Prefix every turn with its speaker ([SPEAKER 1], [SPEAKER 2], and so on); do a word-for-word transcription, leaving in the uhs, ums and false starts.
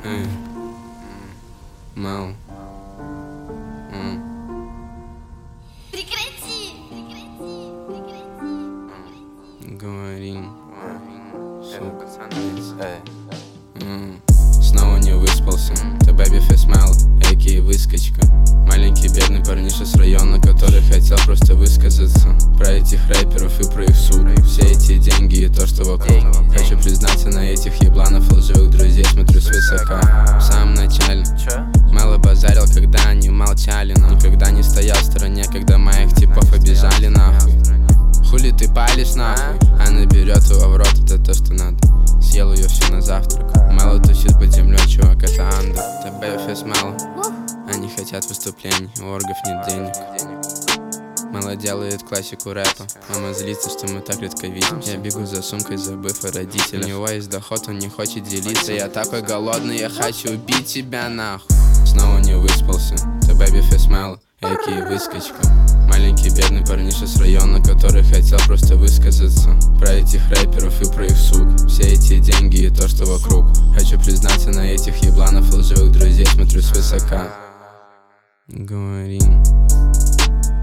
[SPEAKER 1] Эй, Мэл.
[SPEAKER 2] Прекрати! Прекрати! Прекрати!
[SPEAKER 1] Говори.
[SPEAKER 3] Сука.
[SPEAKER 1] Снова не выспался. Ты baby face smile, эки выскочка. Маленький бедный парниша с района, который хотел просто высказаться про этих рэперов и про их сук. Все эти деньги и то, что вокруг. Хочу признаться, на этих ебланов лживых друзей смотрю свысока. В самом начале Мэло базарил, когда они молчали, но никогда не стоял в стороне, когда моих типов обижали нахуй. Хули ты палишь нахуй? Она берет его в рот, это то, что надо. Съел ее всю на завтрак. Мэло тусит под землей, чувак, это андер. Это бэйфэс Мэло. Они хотят выступлений, у оргов нет денег. Мэло делает классику рэпа. Мама злится, что мы так редко видимся. Я бегу за сумкой, забыв о родителях. У него есть доход, он не хочет делиться. Я такой голодный, я хочу убить тебя нахуй. Снова не выспался. Ты babyface Melo, эки выскочка. Маленький бедный парниша с района, который хотел просто высказаться про этих рэперов и про их сук. Все эти деньги и то, что вокруг. Хочу признаться, на этих ебланов лживых друзей смотрю свысока. Говори.